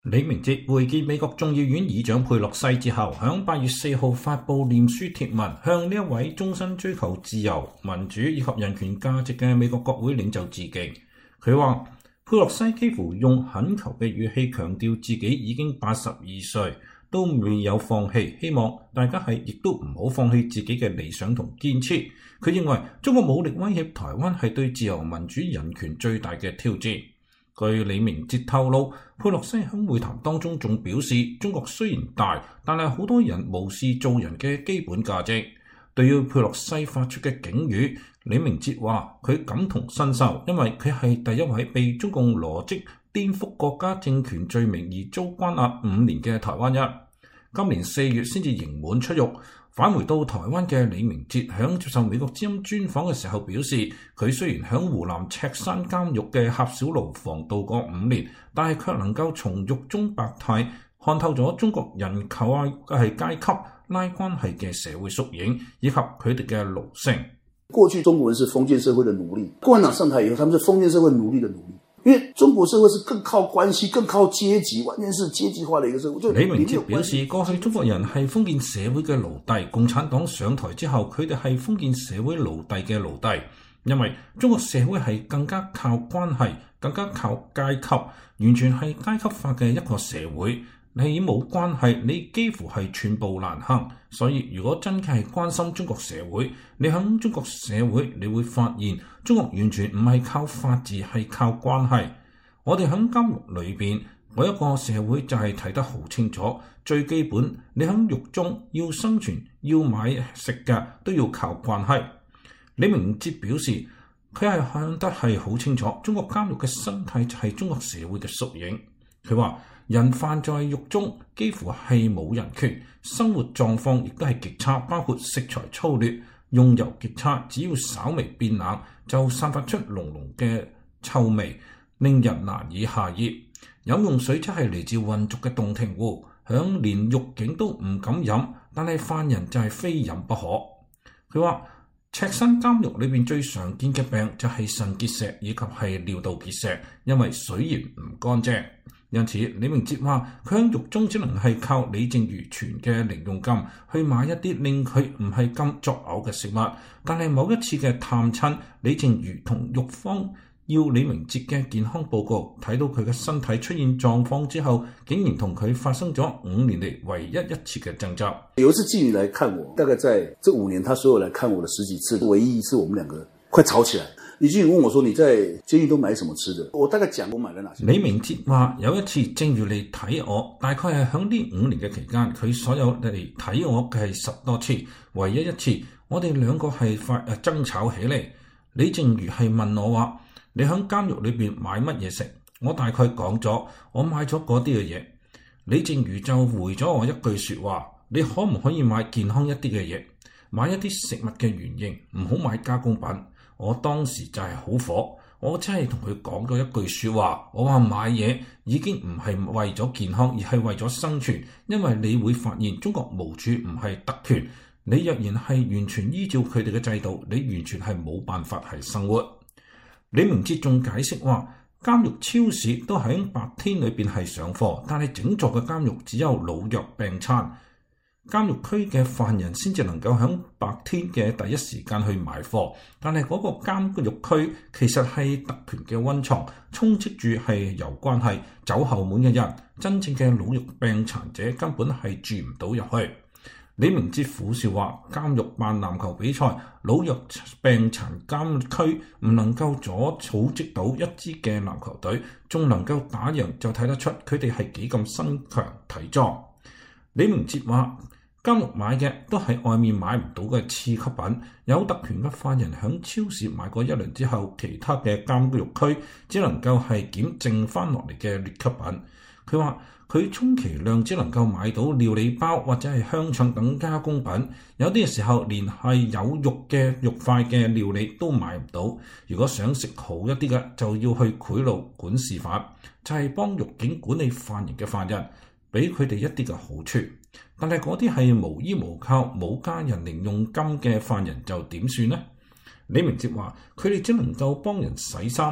李明哲會見美國眾議院議長佩洛西之後，喺8月4號發布臉書貼文，向呢一位終身追求自由、民主以及人權價值嘅美國國會領袖致敬。佢話佩洛西幾乎用懇求嘅語氣強調自己已經82歲，都未有放棄，希望大家亦都唔好放棄自己嘅理想同堅持。佢認為中國武力威脅台灣係對自由、民主、人權最大嘅挑戰。據李明哲透露，佩洛西喺會談當中仲表示，中國雖然大，但係好多人無視做人嘅基本價值。對於佩洛西發出嘅警語，李明哲話佢感同身受，因為佢係第一位被中共羅織顛覆國家政權罪名而遭關押5年嘅台灣人。今年4月先至刑滿出獄。返回到台灣嘅李明哲喺接受美國之音專訪嘅時候表示，佢雖然喺湖南赤山監獄嘅狹小牢房度過5年，但係卻能夠從獄中百態看透咗中國人階級拉關係嘅社會縮影，以及佢哋嘅奴性。 過去中國人是封建社會的奴隸，共產黨上台以後，他們是封建社會奴隸的奴隸。因為中國社會是更靠關係、更靠階級，完全是階級化的一個社會。 李明哲表示，過去中國人係封建社會嘅奴隸，共產黨上台之後，佢哋係封建社會奴隸嘅奴隸。因為中國社會係更加靠關係，更加靠階級，完全係階級化嘅一個社會。你冇關係，你幾乎係寸步難行。所以如果真係關心中國社會，你喺中國社會你會發現中國完全唔係靠法治，係靠關係。我哋喺監獄裏邊嗰一個社會就係睇得好清楚，最基本你喺獄中要生存要買食嘅都要靠關係。李明哲表示佢係看得係好清楚，中國監獄嘅生態就係中國社會嘅縮影。佢話人犯在獄中幾乎係冇人權，生活狀況亦都係極差，包括食材粗劣、用油極差，只要稍微變冷就散發出濃濃嘅臭味，令人難以下咽。飲用水則係嚟自渾濁嘅洞庭湖，響連獄警都唔敢飲，但係犯人就係非飲不可。佢話赤山監獄裏邊最常見嘅病就係腎結石以及係尿道結石，因為水源唔乾淨。因此，李明哲話佢喺獄中只能係靠李淨瑜存嘅零用金去買一啲令佢唔係咁作嘔嘅食物。但係某一次嘅探親，李淨瑜同獄方要李明哲嘅健康報告，睇到佢嘅身體出現狀況之後，竟然同佢發生咗5年嚟唯一一次嘅爭執。 有一次淨瑜來看我，大概在這5年，他所有來看我的10幾次，唯一一次我們兩個快吵起來。李淨瑜問我說：你在監獄都買什麼吃的？我大概講我買了哪些。 李明哲話有一次淨瑜嚟睇我，大概係響呢5年嘅期間，佢所有嚟睇我嘅係10多次，唯一一次我哋兩個係爭吵起嚟。李淨瑜係問我話：你響監獄裏邊買乜嘢食？我大概講咗我買咗嗰啲嘅嘢。李淨瑜就回咗我一句說話：你可唔可以買健康一啲嘅嘢，買一啲食物嘅原型，唔好買加工品。我當時就係好火，我真係同佢講咗一句說話，我話買嘢已經唔係為咗健康，而係為咗生存。因為你會發現中國無處唔係特權，你若然係完全依照佢哋嘅制度，你完全係冇辦法係生活。李明哲仲解釋話，監獄超市都喺白天裏邊係上課，但係整座嘅監獄只有老弱病殘。監獄區嘅犯人先至能夠喺白天嘅第一時間去買貨，但係嗰個監獄區其實係特權嘅溫床，充斥住係由關係走後門嘅人，真正嘅老弱病殘者根本係住唔到入去。李明哲苦笑話，監獄辦籃球比賽，老弱病殘監區唔能夠組織到一支嘅籃球隊，仲能夠打贏，就睇得出佢哋係幾咁身強體壯。李明哲話，監獄買嘅都係外面買唔到嘅次級品，有特權嘅犯人響超市買過一輪之後，其他嘅監獄區只能夠係檢剩翻落嚟嘅劣級品。佢話佢充其量只能夠買到料理包或者係香腸等加工品，有啲嘅時候連係有肉嘅肉塊嘅料理都買唔到。如果想食好一啲嘅，就要去賄賂管事法，就係幫獄警管理犯人嘅犯人，俾佢哋一啲嘅好處。但係嗰啲係無依無靠冇家人零用金嘅犯人就點算呢？李明哲話佢哋只能夠幫人洗衫，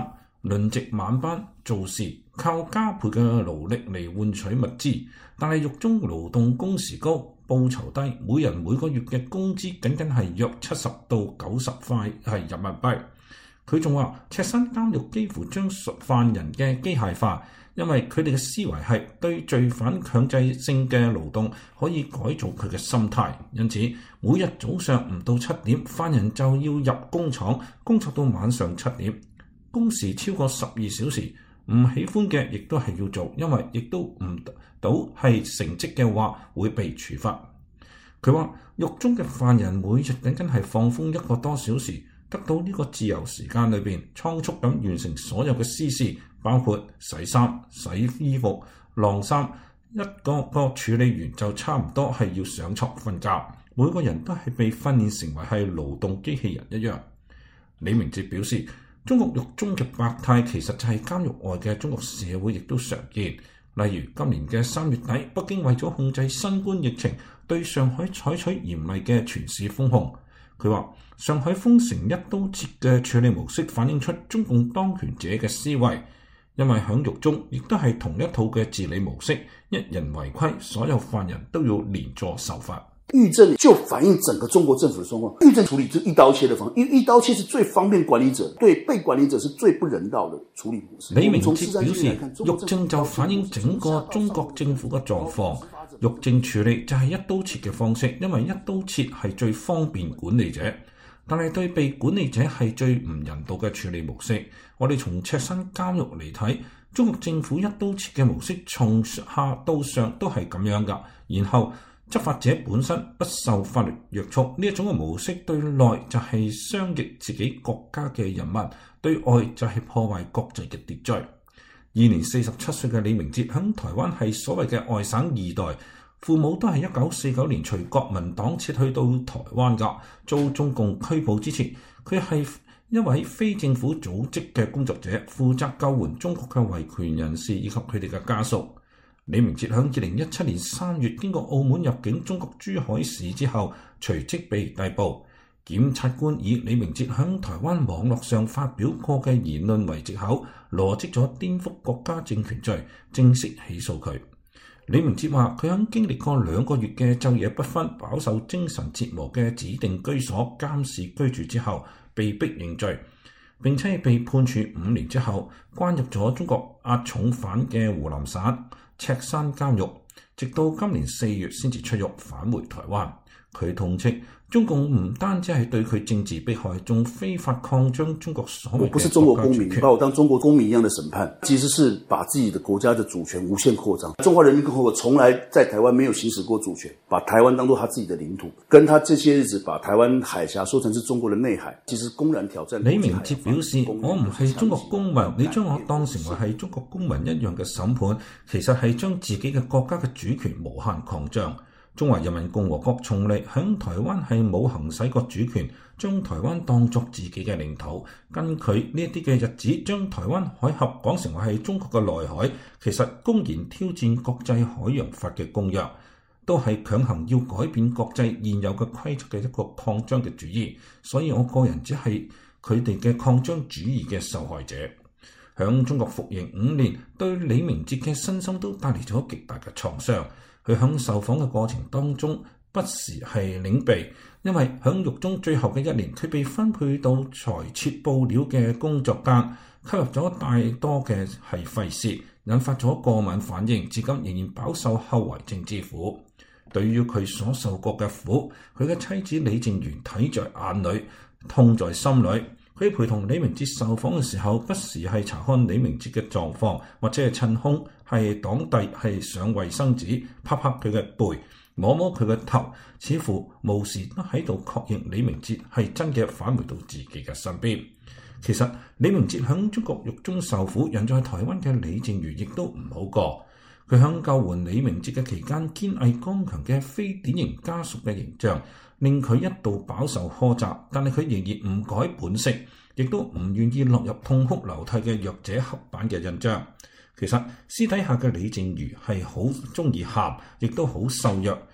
輪值晚班做事，靠加倍嘅勞力嚟換取物資，但係獄中勞動工時高，報酬低，每人每個月嘅工資僅僅係約70到90塊係人民幣。佢仲話，赤山監獄幾乎將犯人嘅機械化，因為佢哋嘅思維係對罪犯強制性嘅勞動可以改造佢嘅心態，因此每日早上唔到7點，犯人就要入工廠工作到晚上7點，工時超過12小時。唔喜歡嘅亦都係要做，因為亦都唔到係成績嘅話會被處罰。佢話獄中嘅犯人每日僅僅係放風1個多小時，得到呢個自由時間裏邊倉促咁完成所有嘅私事，包括洗衫、洗衣服、晾衫，一個個處理完就差唔多係要上床瞓覺。每個人都係被訓練成為係勞動機器人一樣。李明哲表示，中國獄中嘅百態其實就係監獄外嘅中國社會亦都常見。例如今年嘅3月底，北京為咗控制新冠疫情，對上海採取嚴厲嘅全市封控。佢話上海封城一刀切嘅處理模式反映出中共當權者嘅思維，因為響獄中亦都係同一套嘅治理模式，一人違規，所有犯人都要連坐受罰。 獄政就反映整個中國政府的狀況，獄政處理就一刀切的方式，因為一刀切是最方便管理者，對被管理者是最不人道的處理模式。 李明哲表示，獄政就反映整個中國政府嘅狀況，獄政處理就係一刀切嘅方式，因為一刀切係最方便管理者，但係對被管理者係最唔人道嘅處理模式。我哋從赤山監獄嚟睇，中國政府一刀切嘅模式從下到上都係咁樣㗎，然後執法者本身不受法律約束，呢一種嘅模式對內就係傷及自己國家嘅人民，對外就係破壞國際嘅秩序。現年47歲嘅李明哲喺台灣係所謂嘅外省二代，父母都係1949年隨國民黨撤去到台灣㗎，遭中共拘捕之前，佢係一位非政府組織嘅工作者，負責救援中國嘅維權人士以及佢哋嘅家屬。李明哲喺2017年3月經過澳門入境中國珠海市之後，隨即被逮捕。檢察官以李明哲喺台灣網絡上發表過嘅言論為藉口，羅織咗顛覆國家政權罪，正式起訴佢。李明哲話：佢喺經歷過2個月嘅晝夜不分、飽受精神折磨嘅指定居所監視居住之後，被逼認罪，並且被判處5年之後，關入咗中國押重犯嘅湖南省赤山監獄，直到今年4月先至出獄返回台灣。佢痛斥中共唔單止係對佢政治迫害，仲非法擴張中國所謂嘅國家主權。 我不是中國公民，把我當中國公民一樣的審判，其實是把自己的國家的主權無限擴張。中華人民共和國從來在台灣沒有行使過主權，把台灣當作他自己的領土，跟他這些日子把台灣海峽說成是中國的內海，其實公然挑戰。 李明哲表示：我唔係中國公民，你將我當成為係中國公民一樣嘅審判，其實係將自己嘅國家嘅主權無限擴張。中華人民共和國從嚟喺台灣係冇行使過主權，將台灣當作自己嘅領土。根據呢一啲嘅日子，將台灣海峽講成為係中國嘅內海，其實公然挑戰國際海洋法嘅公約，都係強行要改變國際現有嘅規則嘅一個擴張嘅主義。所以我個人只係佢哋嘅擴張主義嘅受害者。響中國服刑5年，對李明哲嘅身心都帶嚟咗極大嘅創傷。佢響受訪嘅過程當中，不時係領避，因為響獄中最後嘅1年，佢被分配到裁切布料嘅工作間，吸入咗大多嘅係廢屑，引發咗過敏反應，至今仍然飽受後遺症之苦。對於佢所受過嘅苦，佢嘅妻子李靜媛睇在眼裏，痛在心裏。佢陪同李明哲受訪嘅時候，不時係查看李明哲嘅狀況，或者係趁空係黨弟係上衛生紙，拍拍佢嘅背，摸摸佢嘅頭，似乎無時都喺度確認李明哲係真嘅返回到自己嘅身邊。其實李明哲響中國獄中受苦，人在台灣嘅李靜茹亦都唔好過。佢響救援李明哲嘅期間，堅毅剛強嘅非典型家屬嘅形象，令佢一度飽受苛責，但係佢仍然唔改本色，亦都唔願意落入痛哭流涕嘅弱者刻板嘅印象。其實私底下嘅李靜茹係好中意喊，亦都好瘦弱。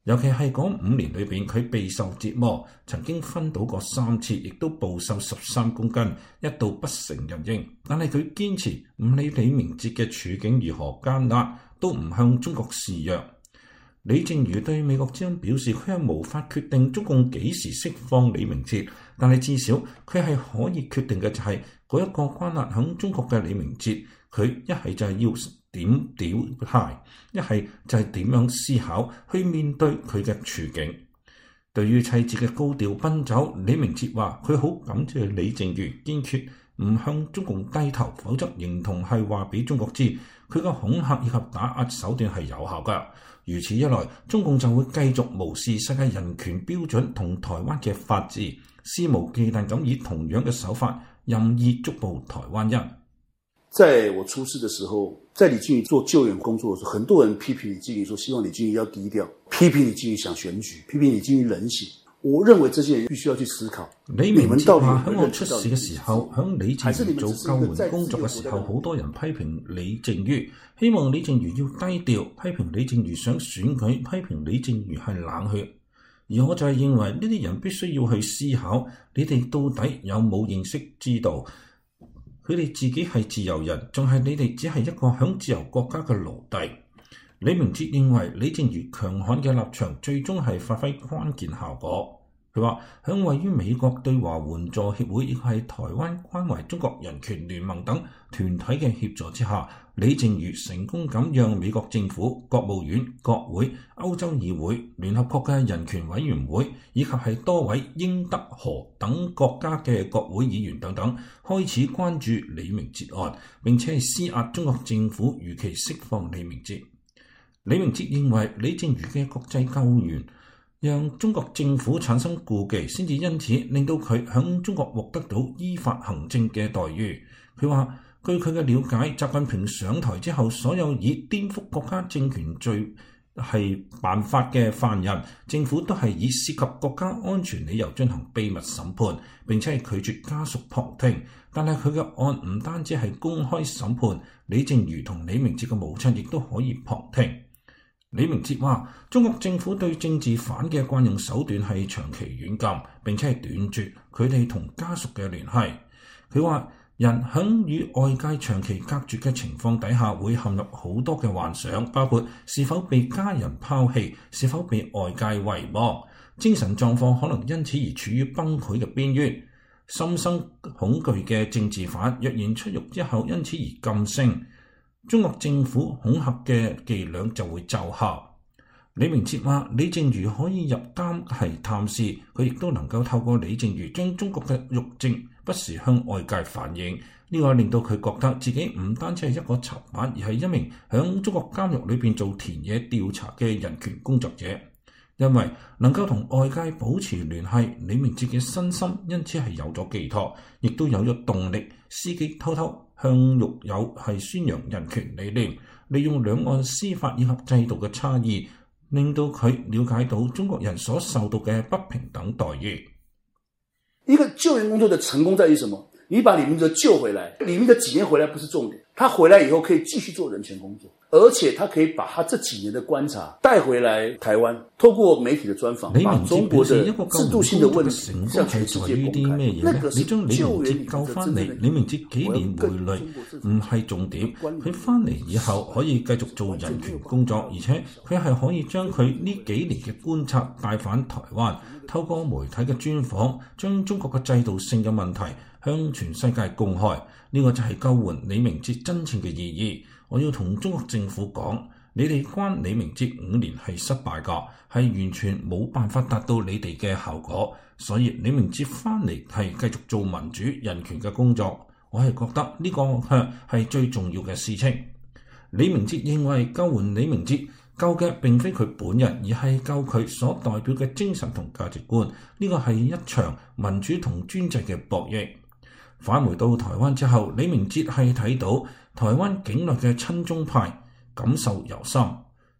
尤其係嗰5年裏邊，佢備受折磨，曾經昏倒過3次，亦都暴瘦13公斤，一度不成人形。但係佢堅持唔理李明哲嘅處境如何艱難，都唔向中國示弱。李正如對美國之音表示，佢係無法決定中共幾時釋放李明哲，但係至少佢係可以決定嘅就係嗰一個關押響中國嘅李明哲，佢一係就係要點表態，一係就係點樣思考去面對佢嘅處境。對於妻子嘅高調奔走，李明哲話佢好感謝李正如堅決唔向中共低頭，否則形同係話俾中國知佢嘅恐嚇以及打壓手段係有效㗎。如此一來，中共就會繼續無視世界人權標準同台灣嘅法治，肆無忌憚咁以同樣嘅手法任意捉捕台灣人。 在我出事的時候，在李靖宇做救援工作的時候，很多人批評李靖宇說希望李靖宇要低調，批評李靖宇想選舉，批評李靖宇冷血。我認為這些人必須要去思考。 李明哲話喺我出事嘅時候，響李正瑜做救援工作嘅時候，好多人批評李正瑜，希望李正瑜要低調，批評李正瑜想選舉，批評李正瑜係冷血。而我就係認為呢啲人必須要去思考，你哋到底有冇認識知道，佢哋自己係自由人，仲係你哋只係一個響自由國家嘅奴隸。李明哲認為李正瑜強悍嘅立場最終係發揮關鍵效果。佢話響位於美國對華援助協會亦係台灣關懷中國人權聯盟等團體嘅協助之下，李正瑜成功咁讓美國政府、國務院、國會、歐洲議會、聯合國嘅人權委員會以及係多位英德荷等國家嘅國會議員等等開始關注李明哲案，並且係施壓中國政府如期釋放李明哲。李明哲認為李正瑜嘅國際救援讓中國政府產生顧忌，先至因此令到佢響中國獲得到依法行政嘅待遇。佢話據佢嘅了解，習近平上台之後，所有以顛覆國家政權罪係辦法嘅犯人，政府都係以涉及國家安全理由進行秘密審判，並且係拒絕家屬旁聽。但係佢嘅案唔單止係公開審判，李正瑜同李明哲嘅母親亦都可以旁聽。李明哲話：中國政府對政治犯嘅慣用手段係長期軟禁，並且係斷絕佢哋同家屬嘅聯繫。佢話：人喺與外界長期隔絕嘅情況底下，會陷入好多嘅幻想，包括是否被家人拋棄，是否被外界遺忘，精神狀況可能因此而處於崩潰嘅邊緣。心生恐懼嘅政治犯，若然出獄之後因此而噤聲，中國政府恐嚇嘅伎倆就會奏效。李明哲話：李正瑜可以入監係探視，佢亦都能夠透過李正瑜將中國嘅獄政不時向外界反映。呢個令到佢覺得自己唔單止係一個囚犯，而係一名響中國監獄裏邊做田野調查嘅人權工作者。因為能夠同外界保持聯繫，李明哲嘅身心因此係有咗寄託，亦都有咗動力，伺機偷偷向獄友係宣揚人權理念，利用兩岸司法以及制度嘅差異，令到佢了解到中國人所受到嘅不平等待遇。 一個救援工作的成功在於什麼？你把李明哲救回來，李明哲幾年回來不是重點，他回來以後可以繼續做人權工作，而且他可以把他這幾年的觀察帶回來台灣，透過媒體的專訪，把中國的制度性的問題向全世界公開。那個是救援李明哲真正的。 李明哲幾年回來唔係重點，佢翻嚟以後可以繼續做人權工作，而且佢係可以將佢呢幾年嘅觀察帶返台灣，透過媒體嘅專訪，將中國嘅制度性嘅問題向全世界公開。呢個就係救援李明哲真正嘅意義。我要同中國政府講，你哋關李明哲5年係失敗㗎，係完全冇辦法達到你哋嘅效果。所以李明哲翻嚟係繼續做民主人權嘅工作，我係覺得呢個係最重要嘅事情。李明哲認為救援李明哲救嘅並非佢本人，而係救佢所代表嘅精神同價值觀。呢個係一場民主同專制嘅博弈。返回到台灣之後，李明哲係睇到台灣境內嘅親中派感受尤深。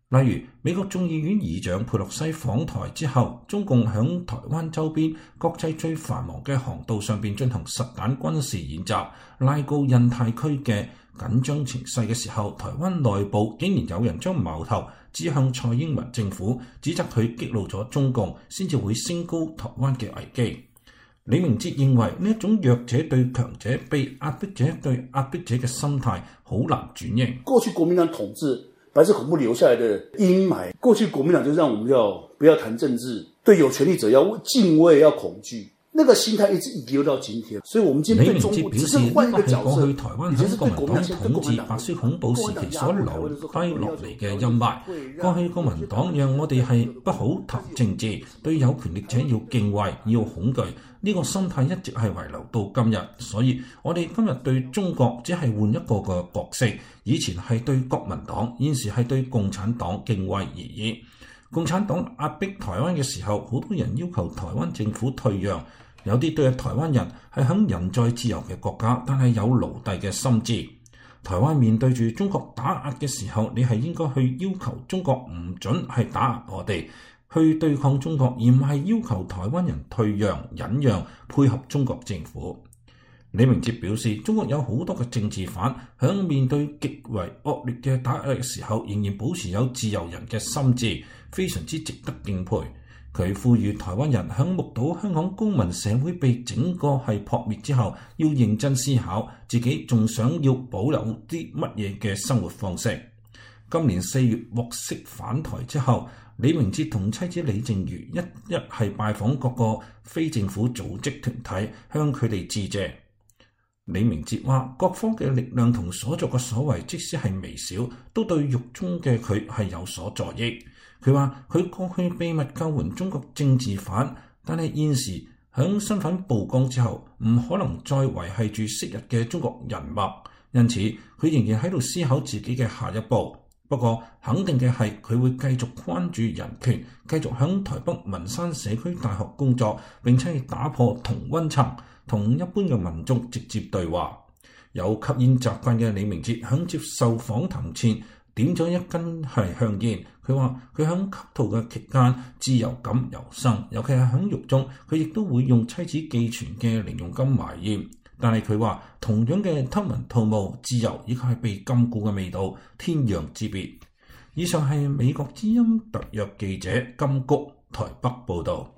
例如美國眾議院議長佩洛西訪台之後，中共響台灣周邊國際最繁忙嘅航道上邊進行實彈軍事演習，拉高印太區嘅緊張情勢嘅時候，台灣內部竟然有人將矛頭指向蔡英文政府，指責佢激怒咗中共，先至會升高台灣嘅危機。李明哲認為呢一種弱者對強者、被壓迫者對壓迫者嘅心態好難轉型。 過去國民黨統治白色恐怖留下來的陰霾，過去國民黨就讓我們不要談政治，對有權力者要敬畏、要恐懼，那個心態一直遺留到今天。所以我們今天對中國只是換一個角色， 過去台灣喺國民黨統治白色恐怖時期所留低落嚟嘅陰霾。過去國民黨讓我哋係不好談政治，對有權力者要敬畏、要恐懼。呢個心態一直係遺留到今日，所以我哋今日對中國只係換一個嘅角色，以前係對國民黨，現時係對共產黨敬畏而已。共產黨壓迫台灣嘅時候，好多人要求台灣政府退讓，有啲對台灣人係響人在自由嘅國家，但係有奴隸嘅心智。台灣面對住中國打壓嘅時候，你係應該去要求中國唔准係打壓我哋，去對抗中國，而唔係要求台灣人退讓、忍讓、配合中國政府。李明哲表示，中國有好多嘅政治犯響面對極為惡劣嘅打壓嘅時候，仍然保持有自由人嘅心智，非常之值得敬佩。佢呼籲台灣人響目睹香港公民社會被整個係撲滅之後，要認真思考自己仲想要保留啲乜嘢嘅生活方式。今年4月獲釋返台之後，李明哲同妻子李淨瑜一係拜訪各個非政府組織團體，向佢哋致謝。李明哲話：各方嘅力量同所作嘅所為，即使係微小，都對獄中嘅佢係有所助益。佢話：佢過去秘密救援中國政治犯，但係現時響身份曝光之後，唔可能再維繫住昔日嘅中國人脈，因此佢仍然喺度思考自己嘅下一步。不過肯定嘅係，佢會繼續關注人權，繼續響台北文山社區大學工作，並且打破同溫層，同一般嘅民眾直接對話。有吸煙習慣嘅李明哲響接受訪談前點咗一根係香煙。佢話佢響吸毒嘅期間自由感尤生，尤其係響獄中，佢亦都會用妻子寄存嘅零用金買煙。但係佢話同樣嘅偷文吐武、自由以及係被禁錮嘅味道，天壤之別。以上係美國之音特約記者金谷台北報導。